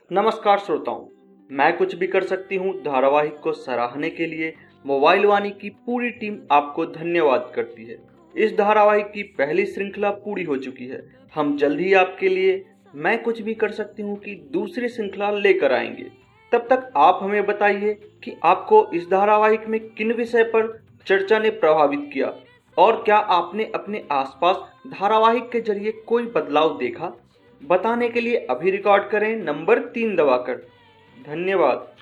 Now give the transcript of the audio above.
नमस्कार श्रोताओं, मैं कुछ भी कर सकती हूँ धारावाहिक को सराहने के लिए मोबाइल वाणी की पूरी टीम आपको धन्यवाद करती है। इस धारावाहिक की पहली श्रृंखला पूरी हो चुकी है। हम जल्द ही आपके लिए मैं कुछ भी कर सकती हूँ की दूसरी श्रृंखला लेकर आएंगे। तब तक आप हमें बताइए कि आपको इस धारावाहिक में किन विषय पर चर्चा ने प्रभावित किया और क्या आपने अपने आसपास धारावाहिक के जरिए कोई बदलाव देखा। बताने के लिए अभी रिकॉर्ड करें नंबर 3 दबाकर। धन्यवाद।